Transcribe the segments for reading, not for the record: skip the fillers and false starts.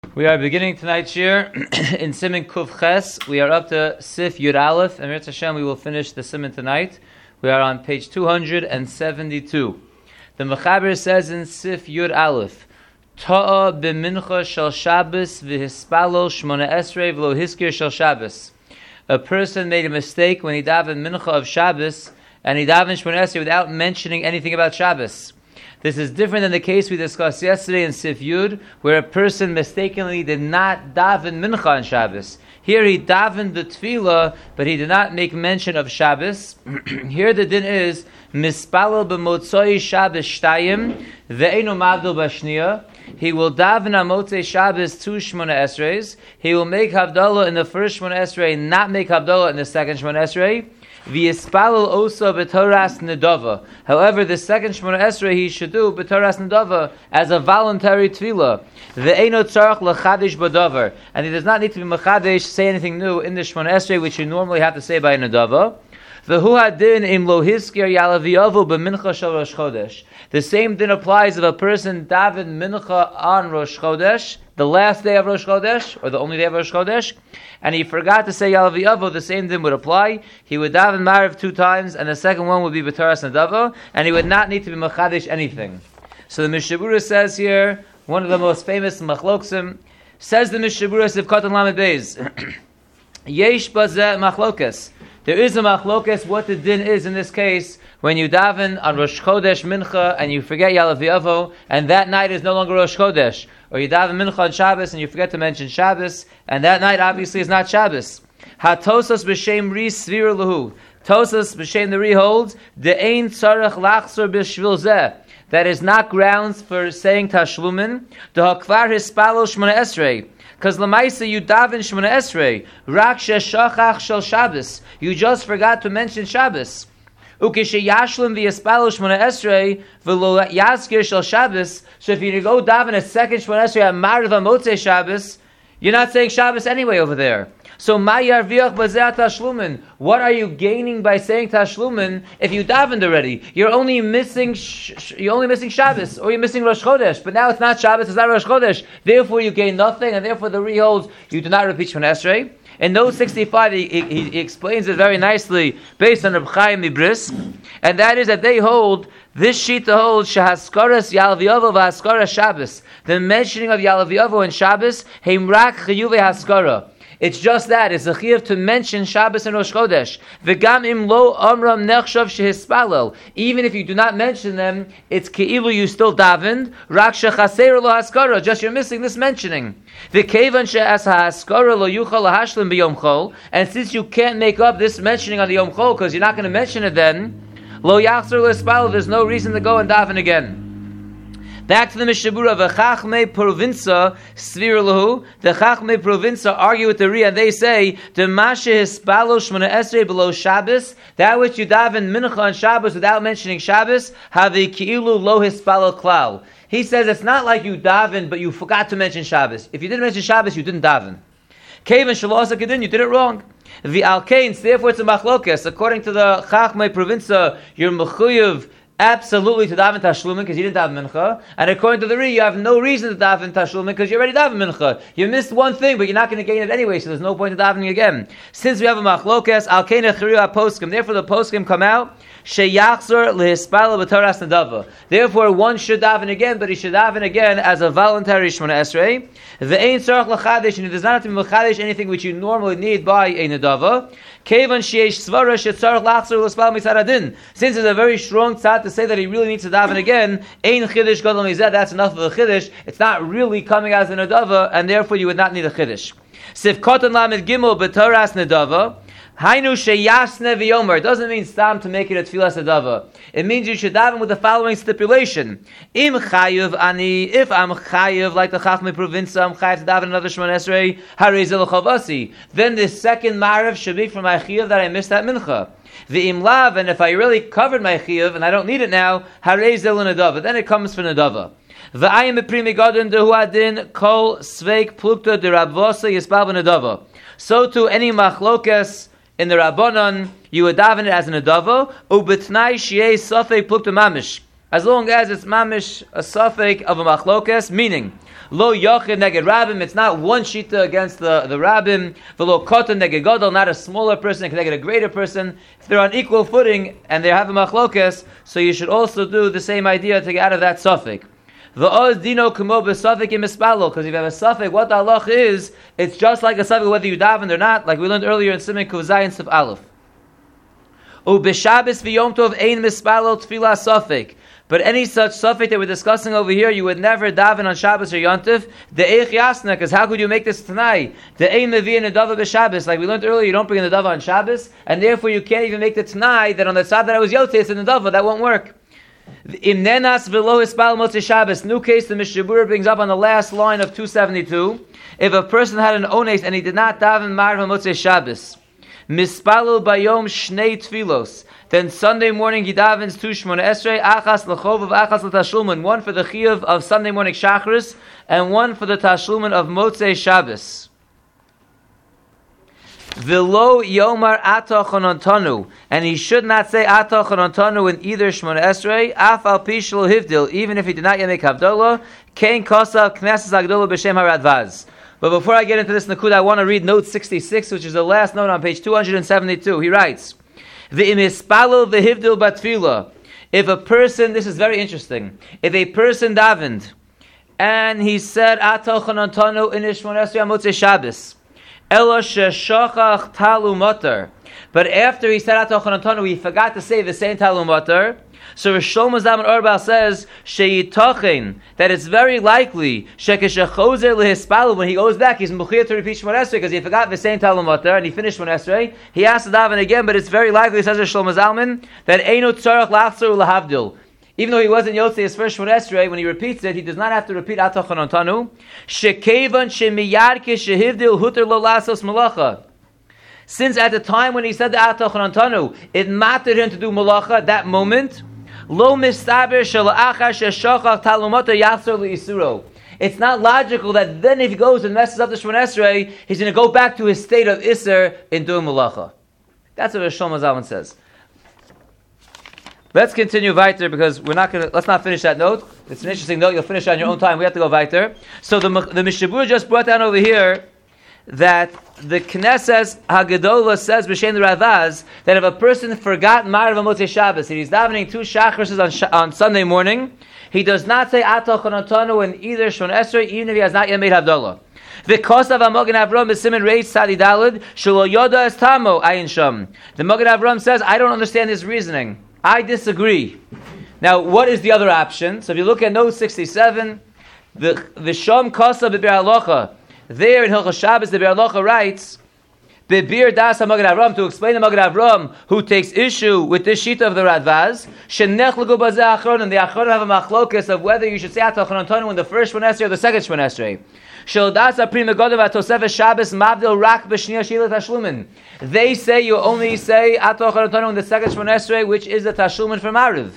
We are beginning tonight's year in Siman Kuf Ches. We are up to Sif Yud Aleph, and Mirz Hashem, we will finish the Siman tonight. We are on page 272. The Mechaber says in Sif Yud Aleph, Ta'a b'mincha shel Shabbos v'hispalo shmona esrei v'lo hiskir shel Shabbos. A person made a mistake when he davened mincha of Shabbos, and he davened shmona esrei without mentioning anything about Shabbos. This is different than the case we discussed yesterday in Sif Yud, where a person mistakenly did not daven mincha on Shabbos. Here he davened the tefillah, but he did not make mention of Shabbos. Here the din is mispalel b'motzoi Shabbos shtayim ve'enu mavdil b'shniya. He will daven on Motzei Shabbos two Shmona Esreis. He will make Havdalah in the first Shmona Esrei, not make Havdalah in the second Shmona Esrei. V'yispalel osa b'toras nedava. However, the second Shmona Esrei he should do b'toras nedava as a voluntary tefillah. Ve'eno tzarach l'chadish b'davar. And he does not need to be mechadish, say anything new in the Shmona Esrei, which you normally have to say by a nedava. V'hu hadin im lo hiskir yalaviyavu b'mincha shel Rosh Chodesh. The same din applies if a person davened mincha on Rosh Chodesh, the last day of Rosh Chodesh, or the only day of Rosh Chodesh, and he forgot to say Yalaviyavu, the same din would apply. He would daven Mariv 2 times, and the second one would be B'taras Nadava, and he would not need to be Machadish anything. So the Mishabura says here, one of the most famous Machloksim, says the Mishabura Sivkot Lamed Beis, Yesh Bazeh Machlokes. There is a Machlokes what the din is in this case, when you daven on Rosh Chodesh Mincha and you forget Yalaviyavu, and that night is no longer Rosh Chodesh, or you daven Mincha on Shabbos and you forget to mention Shabbos, and that night obviously is not Shabbos. Ha-tosas b'shem ri svir lahu. Tosas b'shem the ri holds, de'ein tzarech lachzor b'shvil zeh. That is not grounds for saying Tashlumin. D'hakvar hispalo shmona esrei. Because Lamaisa, you daven Shmona Esrei, Rak sheshachach shel Shabbos. You just forgot to mention Shabbos. Ukeshe yashlim v'yispalo Shmona Esrei v'lo yazkir shel Shabbos. So if you go daven a second Shmona Esrei at Mariv Motzei Shabbos, you're not saying Shabbos anyway over there. So ma yarviach bazeh tashlumin. What are you gaining by saying tashlumin if you davened already? You're only missing Shabbos, or you're missing Rosh Chodesh. But now it's not Shabbos, it's not Rosh Chodesh. Therefore you gain nothing, and therefore the Ri holds you do not repeat Shmona Esrei. In note 65, he explains it very nicely based on Reb Chaim Mibris, and that is that they hold, this shita holds shehaskaras Yalaviyavu v'haskaras Shabbos. The mentioning of Yalaviyavu and Shabbos, heimrak chiyuve haskara. It's just that. It's a chiyuv to mention Shabbos and Rosh Chodesh. V'gam im lo amram nechshav shehispalel. Even if you do not mention them, it's keilu you still davened. Rak shechaser lo haskara. Just you're missing this mentioning. V'kevan she'as haskara lo yuchal lahashlim b'yom chol. And since you can't make up this mentioning on the Yom Chol because you're not going to mention it then, lo yachzer lo hispalel. There's no reason to go and daven again. Back to the Mishabura, the Chachmei Provinza Svir Lahu. The Chachmei Provinza argue with the Ri, and they say, "The Mashe Hispalo Shmona Esrei below Shabbos, that which you daven mincha on Shabbos without mentioning Shabbos, have a ki'ilu lo hispalo klal." He says it's not like you daven, but you forgot to mention Shabbos. If you didn't mention Shabbos, you didn't daven. Kevan Shalosa Kedin, you did it wrong. The Alkains, therefore it's a machlokes. According to the Chachmei Provinza, you're mechuyev absolutely to daven tashlumin because you didn't daven mincha, and according to the Ri, you have no reason to daven tashlumin because you already daven mincha. You missed one thing, but you're not going to gain it anyway, so there's no point in davening again. Since we have a machlokes, al kein echriu poskim, therefore the poskim come out sheyachzor lehispalo b'toras nedava. Therefore, one should daven again, but he should daven again as a voluntary Shmona Esrei. Ve'ein tzarach l'chadish, and he does not have to be mechadish anything which you normally need by a nedava. Kevan sheyesh svara shetzarach lachzor lehispalo mitzad hadin. Since there's a very strong tzad to say that he really needs to daven again, ein chiddush gadol mizeh, that's enough of a chiddush. It's not really coming as a nedava, and therefore you would not need a chiddush. Sivkot lamed gimel b'toras nedava. Hainu sheyasne v'yomer. It doesn't mean stam to make it a tefillas nedava. It means you should daven with the following stipulation: Im chayuv ani, if I'm chayuv like the Chachmei Provinza, I'm chayuv to daven another Shmona Esrei, harei zeh l'chavasi. Then the second mariv should be for my chiyuv that I missed that mincha. V'im lav, and if I really covered my chiyuv and I don't need it now, harei zeh l'nedava. Then it comes for nedava. V'ayim b'primi gadon dehu adin kol sveik plukta derabvosa yispal v'nedava. So to any machlokes in the Rabbanon, you would daven it as an adava, ubetnai shiei safek plukta mamish. As long as it's mamish, a safek of a machlokes, meaning, Lo Yochid neged Rabbim, it's not one Shita against the Rabbim. V'lo Koton neged Gadol, not a smaller person neged a greater person. If they're on equal footing and they have a machlokes, so you should also do the same idea to get out of that suffix. V'oz dino kumo b'suffix im mispalo, because if you have a suffix, what the halach is, it's just like a suffix whether you daven or not, like we learned earlier in Siman Kuf Zayin Sif Aleph. U'b'Shabbos v'Yom Tov ein mispalo tefillah suffix. But any such suffix that we're discussing over here, you would never daven on Shabbos or Yom Tov. The eich yasna, because how could you make this tonight? The ein mevi in the dava b'Shabbos, like we learned earlier, you don't bring in the dava on Shabbos, and therefore you can't even make the tonight that on the side that I was yotze, it's in the dava. That won't work. Im nenas v'lo hispal motzei Shabbos. New case the Mishnah Berurah brings up on the last line of 272. If a person had an ones and he did not daven marv motzei Shabbos, mispalul bayom shnei tfilos, then Sunday morning he davens two Shmona Esrei, achas l'chov of achas l'tashlumen, one for the chiyuv of Sunday morning Shachris, and one for the tashlumen of Motzei Shabbos. V'lo yomar atah chonontanu, and he should not say atah chonontanu in either Shmona Esrei, af al pi shelo hivdil, even if he did not yet make Havdalah, kein kosav knesses agdolah b'shem haradvaz. But before I get into this nakud, I want to read note 66, which is the last note on page 272. He writes, if a person, this is very interesting, if a person davened and he said Atah Chonontanu in Shmona Esrei Motzei Shabbos, Elo sheshachach talu motar, but after he said Atah Chonontanu he forgot to say the same talu motar. So Rosh Shlomo Zalman Auerbach says sheyitochen, that it's very likely shekeshechozer lehispalu, when he goes back he's mechuyev to repeat Shmona Esrei because he forgot the same Talmud Matar and he finished Shmona Esrei. He has to daven again, but it's very likely, says Rosh Shlomo Zalman, that eino tzarach lachzor lahavdil. Even though he wasn't Yotzei his first Shmona Esrei, when he repeats it, he does not have to repeat Atah Chonontanu. Shekevan shemiyarke shehivdil huter lo lasos malacha. Since at the time when he said the Atah Chonontanu, it mattered him to do malacha that moment. Lo mistaber shalachar sheshachach talumata yachzor leisuro. It's not logical that then if he goes and messes up the Shmona Esrei, he's going to go back to his state of Isser in doing malacha. That's what Rosh Shlomo Zalman says. Let's continue weiter because let's not finish that note. It's an interesting note. You'll finish on your own time. We have to go weiter. So the Mishnah Berurah just brought down over here that the Knesset Haggadolah says b'shem the Ravaz that if a person forgot Marav Motzei Shabbos and he's davening two Shachrises on Sunday morning, he does not say Atah Chonontanu in either Shmona Esrei, even if he has not yet made Havdalah. V'kosav HaMagen Avram b'simen Reish Tzadi Daled shelo yoda es tamo ayin sham. The Magen Avram says, I don't understand his reasoning. I disagree. Now, what is the other option? So if you look at note 67, the V'sham kosav b'Be'er Halacha, there in Hilchos Shabbos, the Be'er Halacha writes, Bebir das HaMagen Avram, to explain the Magen Avram, who takes issue with this shita of the Radvaz, Shenech l'gu bazeh achron, and the achron have a machlokas of whether you should say Atah Chonontanu in the first Shmona Esrei or the second Shmona Esrei. Shel das HaPri Megodav HaTosefes Shabbos mavdil rak b'shniya shila tashlumin. They say you only say Atah Chonontanu in the second Shmona Esrei, which is the tashlumin for Mariv.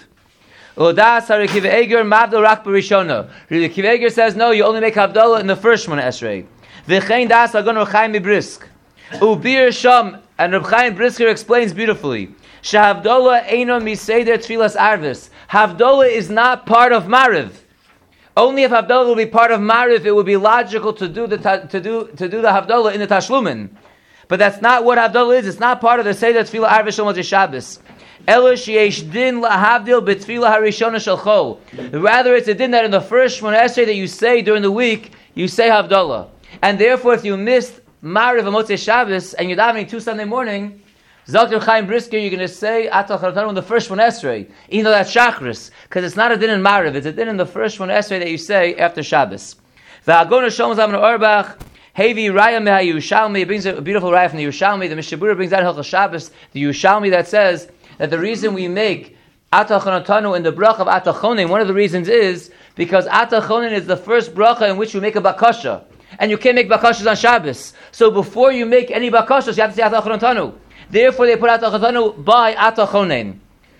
Udas HaRekiv Eger mavdil rak b'rishona. Rekiv Eger says no, you only make Havdalah in the first Shmona Esrei. V'chein das HaGon Reb Chaim Brisk. Ubir Sham, and Reb Chaim Brisker explains beautifully. Shehavdalah eino miseder tfilas arvis. Havdalah is not part of Mariv. Only if Havdalah will be part of Mariv, it would be logical to do the Havdalah in the Tashlumin. But that's not what Havdalah is. It's not part of the Seder Tfilah Arvis Shel Motzei Shabbos. Elish yesh din lahavdil b'tfilah harishona shel chol. Rather, it's a din that in the first Shmona Esrei that you say during the week, you say Havdalah. And therefore, if you missed Mariv and Motzei Shabbos and you're davening two Sunday morning, Zakir Chaim Brisker, you're going to say Atah Chonontanu in the first Shmona Esrei, even though that's Shachris, because it's not a din in Mariv, it's a din in the first Shmona Esrei that you say after Shabbos. V'Hagona Shlomo Zalman Auerbach, Hevi Raya Meha Yerushalmi, brings a beautiful raya from the Yerushalmi. The Mishnah Berurah brings out Hilchos Shabbos, the Yerushalmi, that says that the reason we make Atah Chonontanu in the bracha of Atah Chonin, one of the reasons is because Atah Chonin is the first bracha in which you make a bakasha. And you can't make bakashas on Shabbos. So before you make any bakashas, you have to say Atah Chonontanu. Therefore, they put Atah Chonontanu by Atah Chonin.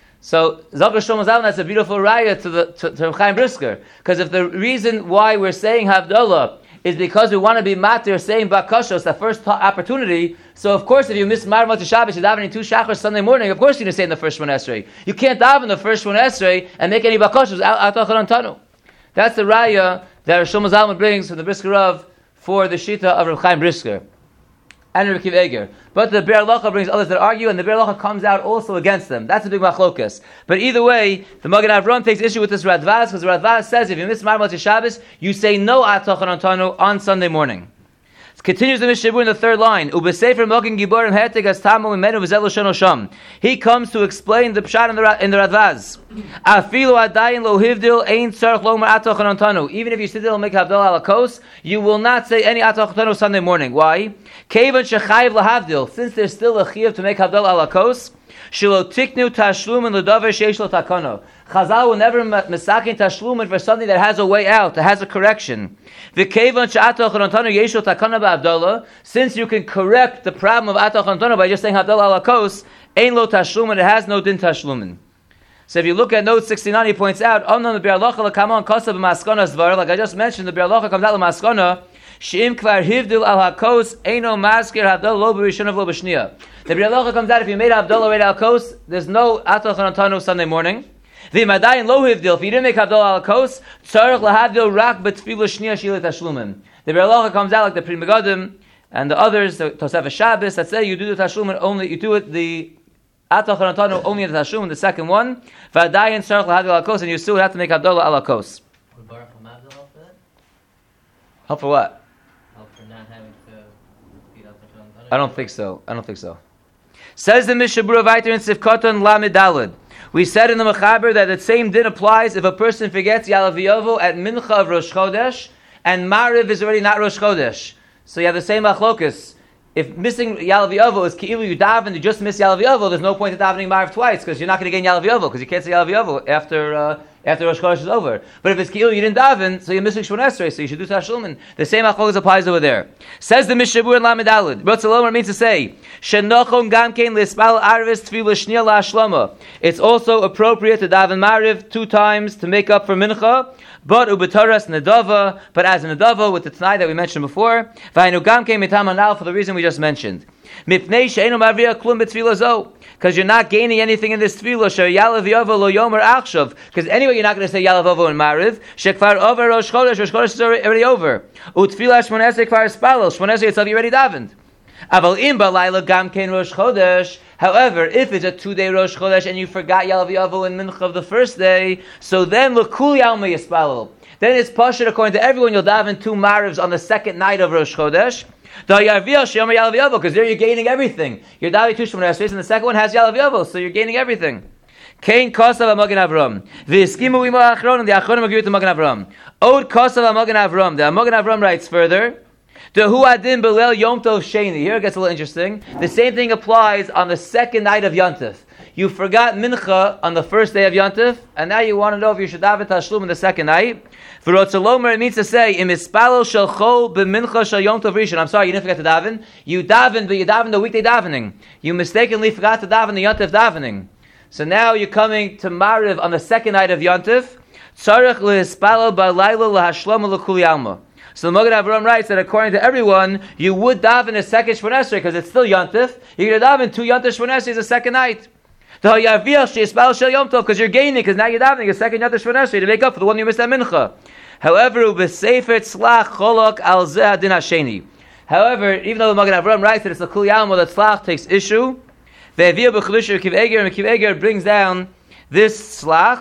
So Zakir Shlomo Zalman, that's a beautiful raya to Chaim Brisker. Because if the reason why we're saying Havdalah is because we want to be matir saying bakashos, that first opportunity, so of course if you miss Marav Motzei Shabbos, you're davening two Shachar Sunday morning, of course you're going to say in the first Shmona Esrei. You can't daven the first Shmona Esrei and make any bakashos Atah Chonontanu. That's the raya that Rosh Zalman brings from the Brisker Rav for the Shita of Reb Chaim Brisker and Reb Akiva Eiger. But the Be'er Halacha brings others that argue, and the Be'er Halacha comes out also against them. That's a big machlokas. But either way, the Magen Avraham takes issue with this Radvaz, because the Radvaz says if you miss Motzei Shabbos, you say no Atachan Antanu on Sunday morning. It continues the Mishnah in the third line. Ubesefer Mogen Giborim Hetek as Tamu Imenu V'Zelo Sheno Sham. He comes to explain the pshat in the Radvaz. Afilu Adayin Lo Hivdil Ein Tzarech Lomar Atachan Antanu. Even if you sit there and make Havdalah ala kos, you will not say any Atachan Antanu Sunday morning. Why? Kevan Shechayiv LaHavdil. Since there's still a chiyuv to make Havdalah ala kos, Shelo Tiknu Tashlumin L'Davar Sheish Lo Takano. Chazal will never misakin tashlumin for something that has a way out, that has a correction. Since you can correct the problem of atach antonu by just saying havdalah ala kos, ein lo tashlumin, it has no din tashlumin. So if you look at note 69, he points out, like I just mentioned, the Be'er Halacha comes out of maskana. She'im kvar hivdil al hakos eino maskir havdalah lo b'rishon lo b'shniya. The Be'er Halacha comes out if you made havdalah right al kos, there's no atach antonu Sunday morning. If you didn't make Havdalah ala kos, tzarech lahavdil rak b'tfilah shniya shila tashlumin. The Be'er Halacha comes out like the Pri Megadim and the others, the Tosefes Shabbos, that say you do the tashlumin only, you do it the atach antanu only in the tashlumin, the second one. V'adayin tzarech lahavdil ala kos, and you still have to make Havdalah ala kos. Would Baruch Hamavdil help for that? Help for what? Help for not having to repeat atach antanu? I don't think so. Says the Mishnah Berurah Vayter in Sifkoton Lamed Daled. We said in the Mechaber that the same din applies if a person forgets Yalav Yovo at Mincha of Rosh Chodesh, and Mariv is already not Rosh Chodesh. So you have the same machlokus. If missing Yalav Yovo is Ki'ilu you daven, you just miss Yalav Yovo, there's no point in davening Mariv twice, because you're not going to gain Yalav Yovo, because you can't say Yalav Yovo after Rosh Chodesh is over. But if it's Ki'ilu you didn't daven, so you're missing Shmon Esrei, so you should do Tashlumin. The same machlokus applies over there. Says the Mishnah Berurah in Lamed Daled. Rotzalomer means to say, Shenochon gamkein lispal arvis tefillah shniya la'ashlama. It's also appropriate to daven Mariv 2 times to make up for Mincha, but ubetaras nedava, but as a nedava with the Tanai that we mentioned before, v'hainu gamkein mitam hanal for the reason we just mentioned. Mipnei she'enu mavriya klum b'tefillah zo, because you're not gaining anything in this tefillah. She'yalav yovo lo yomer achshav, because anyway you're not going to say yalav yovo in Mariv. She'kvar over Rosh Chodesh is already over. Utefillah Shmon Esrei kvar spalel. Shmon Esrei itself you already davened. However, if it's a 2-day Rosh Chodesh and you forgot Yalav Yovo and Mincha of the first day, so then l'kul yalma yispalel. Then it's pashut according to everyone. You'll daven 2 marivs on the second night of Rosh Chodesh. Because there you're gaining everything. You're davening 2 Shmon Esreis, and the second one has Yalav Yovo, so you're gaining everything. Kain kosav Magen Avraham. V'eskimu imo achron, and the achronim agree with the Magen Avraham. Od kosav Magen Avraham. The Magen Avraham writes further. Here it gets a little interesting. The same thing applies on the second night of Yontif. You forgot Mincha on the first day of Yontif, and now you want to know if you should daven Tashlum in the second night. For Rotzalomer, it means to say, Im ispalo shel chol b'mincha shel Yom Tov Rishon. I'm sorry, you didn't forget to daven. You davened, but you davened the weekday davening. You mistakenly forgot to daven the Yontif davening. So now you're coming to Mariv on the second night of Yontif. Tzarech lehispalo ba'laylo lahashlama l'kul yalma. So the Magen Avraham writes that according to everyone, you would daven a second Shmon Esrei because it's still Yontif. You're going to daven 2 Yontif Shmon Esrei the second night. Because you're gaining, because now you're davening a second Yontif Shmon Esrei to make up for the one you missed at Mincha. However, even though the Magen Avraham writes that it's a Kul Yalma that Tzlach takes issue, and Akiv Eiger brings down this Tzlach.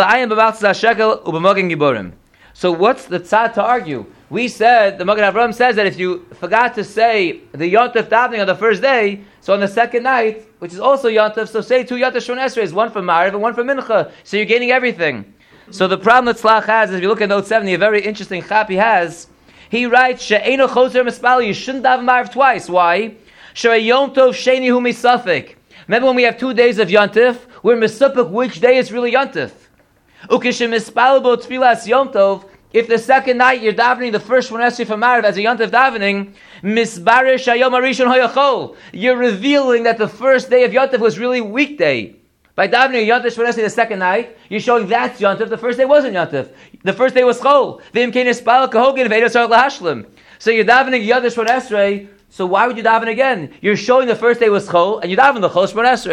So what's the tzad to argue? We said, the Magen Avraham says that if you forgot to say the Yontif davening on the first day, so on the second night, which is also Yontif, so say 2 Yontif Shmon Esrei, one for Mariv and one for Mincha, so you're gaining everything. So the problem that Tzlach has is, if you look at note 70, a very interesting chap he has. He writes, She'eino choser mispal, you shouldn't daven Mariv twice. Why? She'e Yontif sheni hu misafik. Remember when we have 2 days of Yontif, we're misafik which day is really Yontif. Ukishem mispal bo tfilas Yontif. If the second night you're davening the first Shmon Esrei for Mariv as a Yontif davening, misbarish hayom harishon hayachol, you're revealing that the first day of Yontif was really weekday. By davening a Yontif Shmon Esrei the second night, you're showing that's Yontif. The first day wasn't Yontif. The first day was Chol. So you're davening Yontif Shmon Esrei. So why would you daven again? You're showing the first day was Chol, and you daven the Chol Shmon Esrei.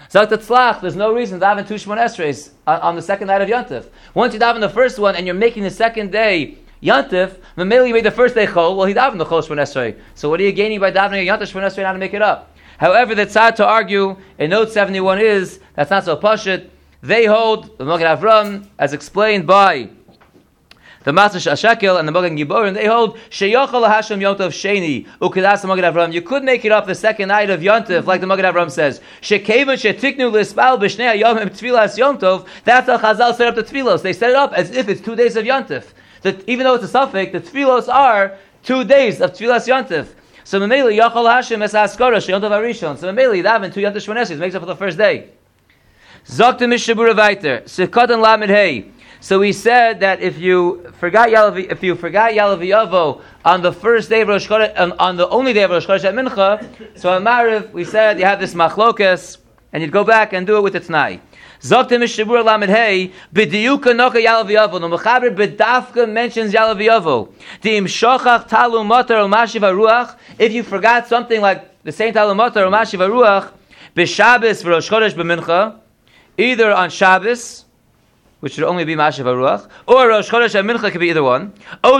Zakt Tzlach, there's no reason to daven 2 Shemon Esreis on the second night of Yontif. Once you daven the first one and you're making the second day Yontif, Mameli made the first day Chol, well, he davened the Chol Shemon Esrei. So what are you gaining by davening a Yontif Shemon Esrei not to make it up? However, the tzad to argue in note 71 is, that's not so pashut. They hold, the Magen Avram, as explained by the Matzah Shekel and the Magen Giborim, they hold, Sheyochel Hashem Yontif Sheni, Ukedas the Magen Avram. You could make it up the second night of Yontif, like the Magen Avram says. Shekevan Shetiknu Lispal B'Shnei Yomim Tfilas Yontif, that's how Chazal set up the Tfilos. They set it up as if it's 2 days of Yontif. That even though it's a suffix, the Tfilos are 2 days of Tfilas Yontif. So Mameli Yachol Hashem Es Haskara Sheyontav Arishon. So Mameli daven 2 Yontif Shemon Esrei makes up for the first day. Zokta Mishabura Vayter Sikatan Lamed Hey. So we said that if you forgot Yalaviyavo on the first day of Rosh Chodesh, on the only day of Rosh Chodesh at Mincha, so on Mariv we said you have this machlokas and you'd go back and do it with the Tnai. Zokta Mishabura Lamed Hey B'diyuka Noka Yalaviyavo. The Mechaber B'dafka mentions Yalaviyavo. Dim Shochach Talu Matar or Mashiv Haruach. If you forgot something like the same Talu Matar or Mashiv Haruach, B'Shabbos for Rosh Chodesh b'Mincha, either on Shabbos, which should only be Mashiv HaRuach, or Rosh Chodesh and Mincha could be either one. Or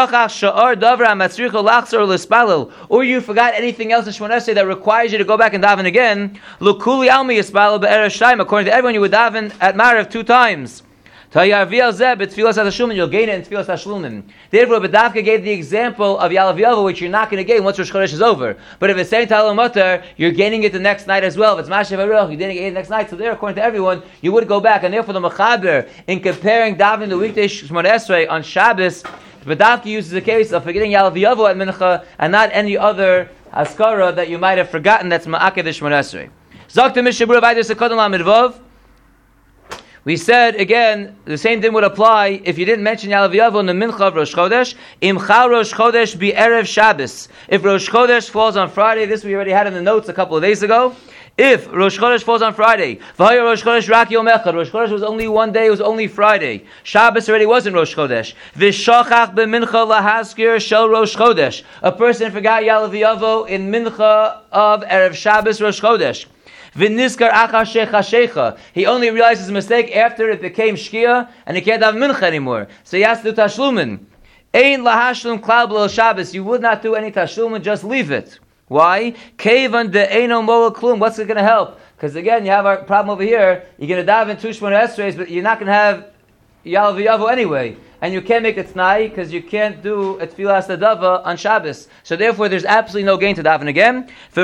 you forgot anything else in Shemon Esrei that requires you to go back and daven again. According to everyone, you would daven at Mariv 2 times. You'll gain it in Tfilas Hashlumin. Therefore, B'davka gave the example of Yalaviyavo, which you're not going to gain once Rosh Chodesh is over. But if it's saying Talmud Matar, you're gaining it the next night as well. If it's Mashiv HaRuach, you're gaining it the next night. So there, according to everyone, you would go back. And therefore, the Mechaber, in comparing davening the weekday Shemon Esrei on Shabbos, B'davka uses the case of forgetting Yalaviyavo at Mincha and not any other Haskara that you might have forgotten that's Ma'akeh Shemon Esrei. Zokta Mishabura Vayder Sekodon Lamidvov. We said, again, the same thing would apply if you didn't mention Yalaviyavo in the Mincha of Rosh Chodesh. Imcha Rosh Chodesh be Erev Shabbos. If Rosh Chodesh falls on Friday, this we already had in the notes a couple of days ago. If Rosh Chodesh falls on Friday, V'haya Rosh Chodesh Rak Yom Echad. Rosh Chodesh was only one day, it was only Friday. Shabbos already wasn't Rosh Chodesh. V'shachach b'mincha lahaskir shel Rosh Chodesh. A person forgot Yalaviyavo in Mincha of Erev Shabbos Rosh Chodesh. He only realized his mistake after it became Shkia and he can't have Mincha anymore. So he has to do Tashlumin. Ein lahashlum klal b'lo Shabbos. You would not do any Tashlumin, just leave it. Why? Kevan de eino moel klum. What's it going to help? Because again, you have our problem over here. You're going to daven 2 Shemon Esreis, but you're not going to have Yalaviyavo anyway. And you can't make a Tnai because you can't do a Tfilas Nadava on Shabbos. So therefore, there's absolutely no gain to daven again. The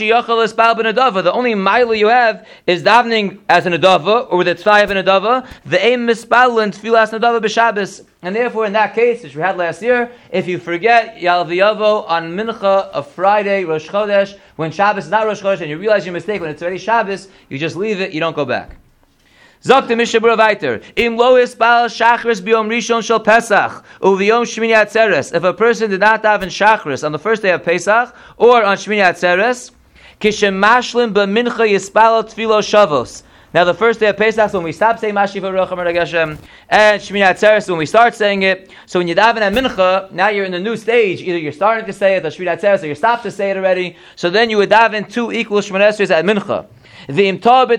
only mile you have is davening as an Nadava or with a Tnai of an Nadava. The aim mispal and Tfilas Nadava b'Shabbos. And therefore, in that case, which we had last year, if you forget Yalaviyavo on Mincha of Friday, Rosh Chodesh, when Shabbos is not Rosh Chodesh, and you realize your mistake when it's already Shabbos, you just leave it, you don't go back. Zok the Mishabura Vayter. Im lo isbal shachris biyom rishon shel Pesach uviyom Shmini Atzeres. If a person did not daven shachris on the first day of Pesach or on Shmini Atzeres, kishem mashlim b'mincha yispal tfilo shavos. Now the first day of Pesach is when we stop saying Mashiv HaRuach Amar Geshem, and Shmini Atzeres is when we start saying it. So when you daven at Mincha, now you're in a new stage. Either you're starting to say it, the Shmini Atzeres, or you stopped to say it already. So then you would daven 2 equal Shemon Esreis at Mincha. If you daven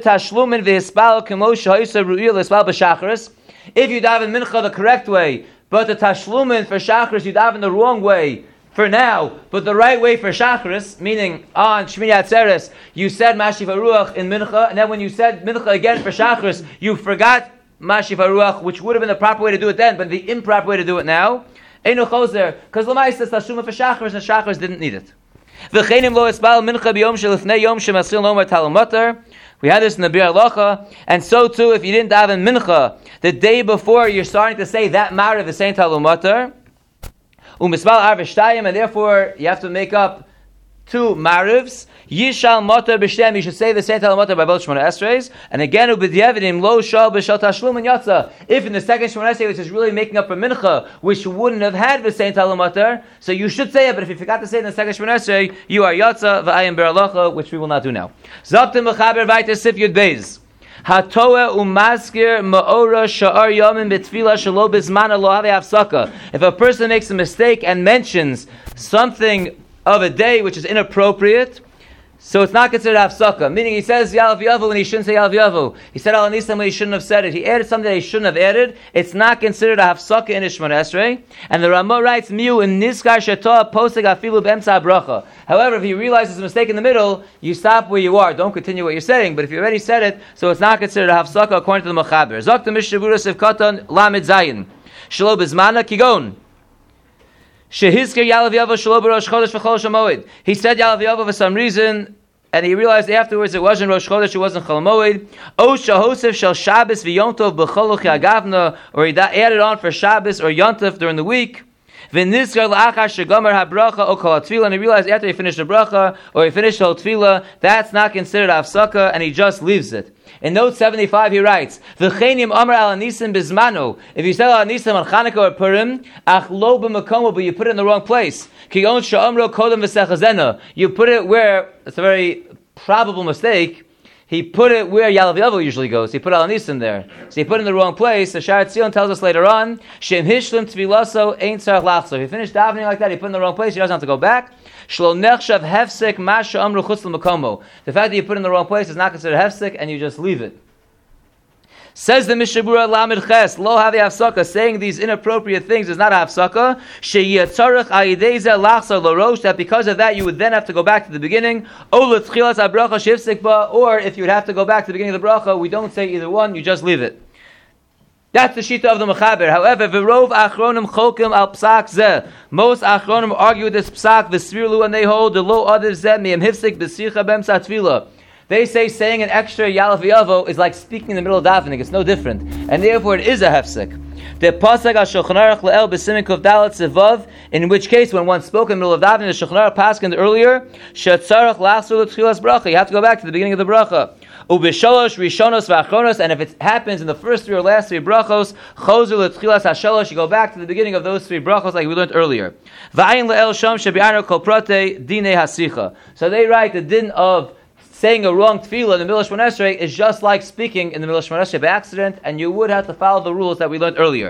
Mincha the correct way, but the Tashlumin for Shachris you daven the wrong way for now, but the right way for Shachris, meaning on Shmini Atzeres, you said Mashiv HaRuach in Mincha, and then when you said Mincha again for Shachris, you forgot Mashiv HaRuach, which would have been the proper way to do it then, but the improper way to do it now. Einu Choser, because Lamai says Tashlumin for Shachris, and Shachris didn't need it. We had this in the Bir Halacha, and so too if you didn't daven Mincha the day before, you're starting to say that Marav is saying Talmud Matar, and therefore you have to make up 2 Marivs. Yishal Matar b'Shem, you should say the same Talmud Matar by both Shemona Esreis, and again ub'di'evidim lo shal b'shal tashlum and yatsa. If in the second Shemona Esrei, which is really making up for Mincha, which you wouldn't have had the same Talmud Matar, so you should say it. But if you forgot to say it in the second Shemona Esrei, you are yatsa v'ayim Bir Halacha, which we will not do now. Zaktim mechaber vayter sif yud beis. Hatoa umaskir ma'ora sha'ar yamin b'tfila shelo b'zman lo have hafsaka. If a person makes a mistake and mentions something of a day which is inappropriate, So it's not considered hafsaka. Meaning he says Yalav Yavu when he shouldn't say Yalav Yavu. He said Al Nisan when he shouldn't have said it. He added something that he shouldn't have added. It's not considered a hafsaka in Shemona Esrei. And the Ramah writes, Miu in Niskar Shatoa Poseg Afilu B'emsa Bracha. However, if he realizes a mistake in the middle, you stop where you are. Don't continue what you're saying. But if you already said it, so it's not considered a hafsaka according to the Mechaber. Zok the Mishnah Berurah Sif Katan Lamed Zayin. Shelo Bizmana Kigon. Shehizker Yalav Yavu Shelo B'Rosh Chodesh V'Chol Shamoed. He said Yalav Yavu for some reason, and he realized afterwards it wasn't Rosh Chodesh, it wasn't Chol Moed. O Shahosef Shel Shabbos V'Yom Tov B'Chol Agavna, or he added on for Shabbos or Yom Tov during the week. V'Nizkar L'Achar Shegomer HaBracha O Kol HaTfilah, and he realized after he finished the bracha or he finished the whole tefillah, that's not considered hafsaka, and he just leaves it. In note 75 he writes, V'chenim Amar Al Nisim Bizmano. If you say Al Nisim on Chanukah or Purim, Ach Lo B'Makomo, but you put it in the wrong place. Ki On Sha'amro Kodem V'Sechazena. You put it where, it's a very probable mistake, he put it where Yalav Yavu usually goes. He put Al Nisim there. So he put it in the wrong place. The Sha'ar Tzion tells us later on, Shem Hishlim Tvilaso Ein Tzarech Lachzor. If he finished davening like that, he put it in the wrong place, he doesn't have to go back. Shlo Nechshav Hefsek Masha Amru Chutz L'Makomo. The fact that you put it in the wrong place is not considered Hefsek, and you just leave it. Says the Mishnah Berurah Lamed Ches, Lo Havi Hafsaka, saying these inappropriate things is not a Hafsaka. Sheyitzarech Ayidei Zeh Lachzor L'Rosh, that because of that you would then have to go back to the beginning. O L'Tchilas HaBracha Shifsek Ba, or if you would have to go back to the beginning of the bracha, we don't say either one, you just leave it. That's the shita of the Mechaber. However, V'rov Achronim Cholkim Al Psak Zeh. Most Achronim argue with this Psak, V'svirlu, and they hold the Lo Adav Zeh Miyam Hifsek B'Sicha B'emsa Tfilah. They say saying an extra Yalav Yavu is like speaking in the middle of davening. It's no different. And therefore it is a hefsek. The Pasag HaShulchan Aruch Le'el B'Simin Kuf Dalet Sevav, in which case when one spoke in the middle of davening, the Shulchan Aruch paskened earlier, Shetzarach Lachzor L'Tchilas Bracha. You have to go back to the beginning of the bracha. Ubisholosh Rishonos V'Achronos, and if it happens in the first three or last three brachos, Chozu L'Tchilas HaSholosh, you go back to the beginning of those three brachos like we learned earlier. V'ayin Le'el Shom Shebi'arno Kol Prate Dinei Hasicha. So they write the din of saying a wrong tefillah in the middle of Shemona Esrei is just like speaking in the middle of Shemona Esrei by accident, and you would have to follow the rules that we learned earlier.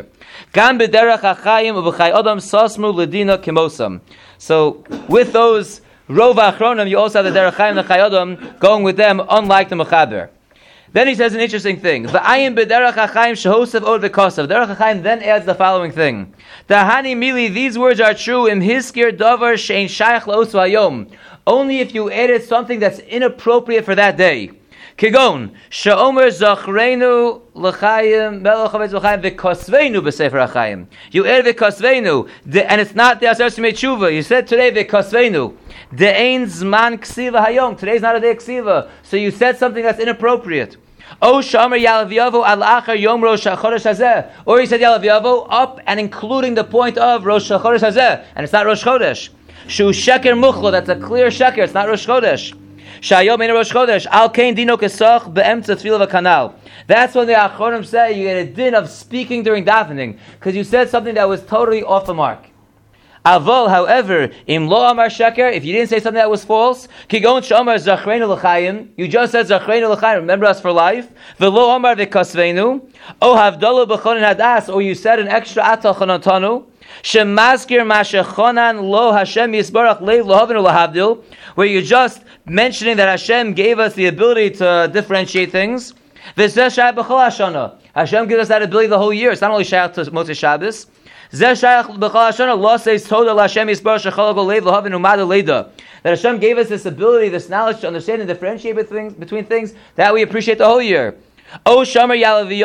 So with those Rova Achronim, you also have the Derech Chaim and the Chai Adam going with them, unlike the Mechaber. Then he says an interesting thing. V'ayim b'derech HaChaim shehosav od v'kosav. Derech HaChaim then adds the following thing. Dahani mili, these words are true. Im hiskir davar shein shayach la'osu hayom. Only if you added something that's inappropriate for that day. Kigon, she'omer zachreinu l'chayim, melech havetz l'chayim, v'kosveinu b'sefer HaChaim. You added v'kosveinu, and it's not the Aser Shemei Tshuva. You said today v'kosveinu. De'ein zman ksiva hayom. Today's not a day of ksiva. So you said something that's inappropriate. O shamer Yalav Yavu al achar yom Rosh HaChodesh hazeh. Or he said Yalav Yavu up and including the point of Rosh HaChodesh hazeh. And it's not Rosh Chodesh. Shu sheker muchlo. That's a clear sheker. It's not Rosh Chodesh. Shayom ein Rosh Chodesh. Al kein dino kesach be'emtza tefillah v'kanal. That's when the Achronim say you get a din of speaking during davening because you said something that was totally off the mark. Avol, however, im lo amar sheker, if you didn't say something that was false, kigon shomar zachreinu l'chayim, you just said zachreinu l'chayim, remember us for life, v'lo amar v'kosveinu, o havdolo b'chonin hadas, or you said an extra atal chonotanu, shemazkir mashechonan lo Hashem yisbarach leiv lohavinu lahavdil, where you're just mentioning that Hashem gave us the ability to differentiate things. V'zeh shayach b'chol hashana. Hashem gives us that ability the whole year. It's not only shayach to Motzei Shabbos. That Hashem gave us this ability, this knowledge to understand and differentiate between things that we appreciate the whole year. Or you started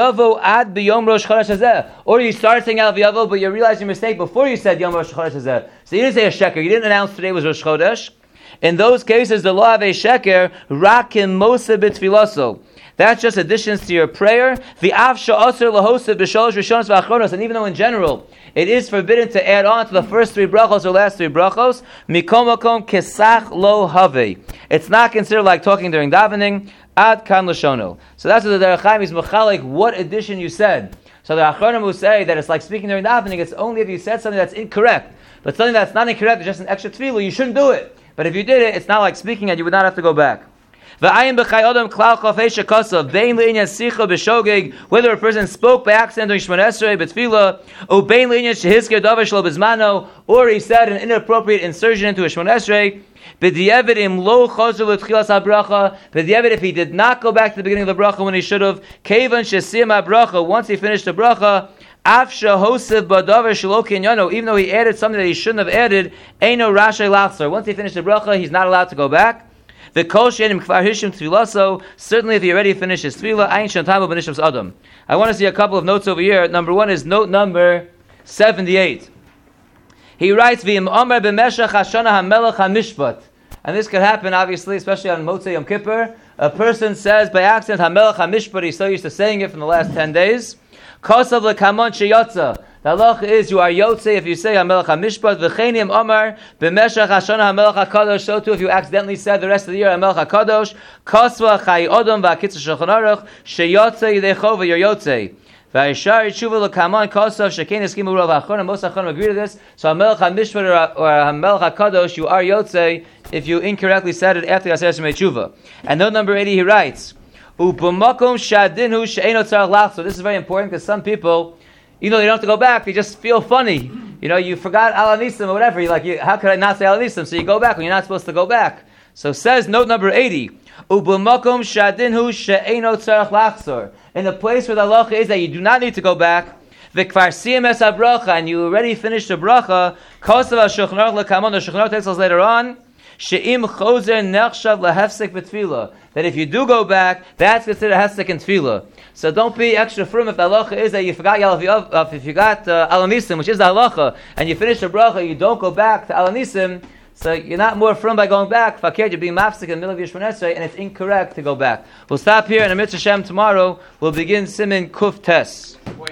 saying Yalav Yavo, but you realized your mistake before you said Yom Rosh Chodesh Hazeh. So you didn't say a sheker. You didn't announce today was Rosh Chodesh. In those cases, the law of a sheker rakim mosa b'tfilaso. That's just additions to your prayer. The avsha aser lahosa b'shalosh rishonos v'achronos. And even though in general it is forbidden to add on to the first three brachos or last three brachos, mikom makom kesach lo have. It's not considered like talking during davening. Ad kan l'shono. So that's what the Derech Chaim is mechalik. What addition you said? So the Achronim will say that it's like speaking during davening. It's only if you said something that's incorrect. But something that's not incorrect is just an extra tefillah. You shouldn't do it. But if you did it, it's not like speaking and you would not have to go back. V'ayin b'chai adam klal chafei shekasav bein le'inyan sicha b'shogeg, whether a person spoke by accident during Shemona Esrei b'tefillah, or bein le'inyan shehizker davar shelo b'zmano, or he said an inappropriate insertion into a Shemona Esrei. B'di'evid im lo chazer l'tchilas habracha. B'di'evid, if he did not go back to the beginning of the bracha when he should have, kevan shesiyam habracha, once he finished the bracha, afsha hosef b'davar shelo kinyano, even though he added something that he shouldn't have added, eino rashay lachzor. Once he finished the bracha, he's not allowed to go back. The kol she'enim kvar hishim tfilaso. Certainly, if he already finished his tefillah, ayin shantamo b'nishams adam. I want to see a couple of notes over here. Number one is note number 78. He writes, "V'im omer b'meshach hashana hamelech hamishpat." And this could happen, obviously, especially on Motzei Yom Kippur. A person says by accident, Hamelech HaMishpat, he's so used to saying it from the last 10 days. Kosav lekamon sheyotza. The halacha is you are yotze if you say Hamelech HaMishpat. V'cheinim Omar b'meshach hashana Hamelech HaKadosh. So too, if you accidentally said the rest of the year Hamelech HaKadosh. Kosva chai odom v'akitza shulchan aruch sheyotze yidecho v'yoyotze. V'ayishar yitshuva lekamon kosav shekein eskimu rav achron. Most achronim agree to this. So Hamelech HaMishpat or Hamelech HaKadosh, you are yotze if you incorrectly said it after Yasser Shemei Tshuva. And note number 80, he writes, U'b'makom shadinhu she'eino tzarach lachzor. This is very important because some people, they don't have to go back, they just feel funny. You forgot Al Anisim or whatever. You're like, how could I not say Al Anisim? So you go back when you're not supposed to go back. So says note number 80, U'b'makom shadinhu she'eino tzarach lachzor. In the place where the halacha is that you do not need to go back, V'kvar siyam es habracha, and you already finished the bracha, kosav ha'shulchan aruch lekamon, the Shulchan Aruch tells us later on, she'im chozer nechshav lahefsek b'tefillah, that if you do go back, that's considered a hefsek in tefillah. So don't be extra frum if the halacha is that you forgot if you got Al Anisim, which is the halacha, and you finish the bracha, you don't go back to Al Anisim, so you're not more frum by going back. Fakir, you're being mafsek in the middle of your Shemona Esrei, and it's incorrect to go back. We'll stop here, and Mitzvah Hashem tomorrow we'll begin Siman Kuf Tes.